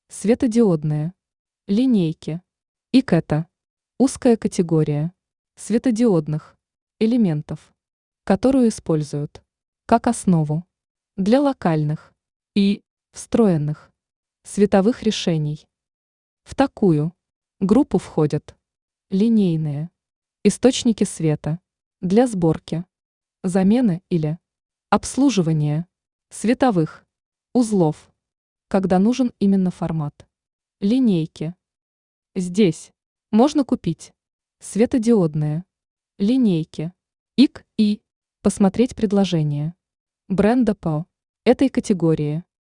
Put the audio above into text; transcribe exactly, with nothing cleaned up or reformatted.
Светодиодные. Линейки. И К это узкая категория светодиодных элементов, которую используют как основу для локальных и встроенных световых решений. В такую группу входят линейные источники света для сборки, замены или обслуживания световых узлов, когда нужен именно формат линейки. Здесь можно купить светодиодные линейки И К и посмотреть предложение бренда по этой категории.